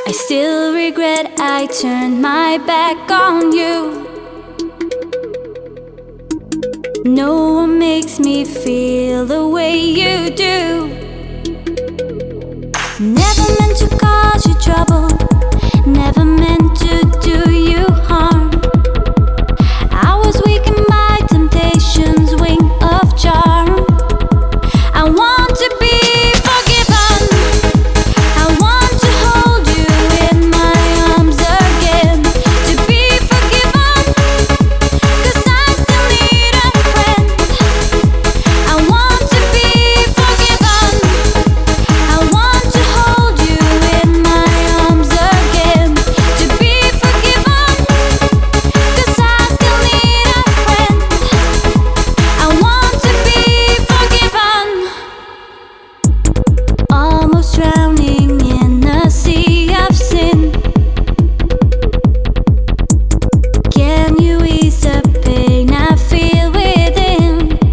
I still regret I turned my back on you. No one makes me feel the way you do. Never meant to cause you trouble, never meant to do you harm. I was weakened by temptation's wing of charm. I want to be forgiven. I want to hold you in my arms again. To be forgiven, 'cause I still need a friend. I want to be forgiven. I want to hold you in my arms again. To be forgiven, 'cause I still need a friend. I want to be forgiven. Almost drowning in a sea of sin. Can you ease the pain I feel within?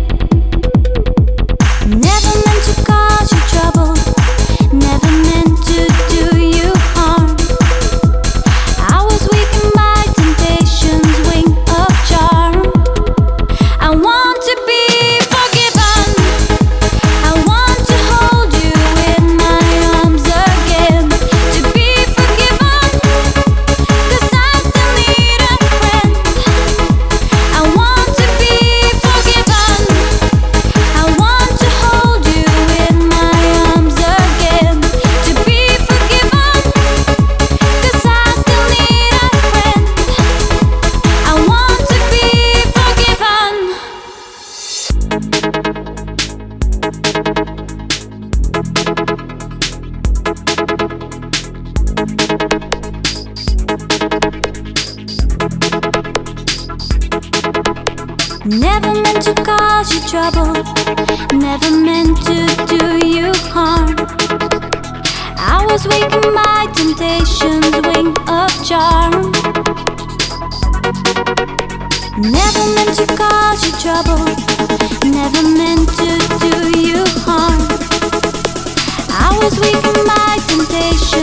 Never meant to cause you trouble, never meant to do you harm. I was weakened by temptation's wing of charm. I want to be forgiven. I want to hold you in my arms again. To be forgiven, 'cause I still need a friend. I want to be forgiven. I want to hold you in my arms again. To be forgiven, 'cause I still need a friend. I want to be forgiven. Never meant to cause you trouble, never meant to do you harm. I was weakened by temptation's wing of charm. Never meant to cause you trouble, never meant to do you harm. I was weakened by temptation.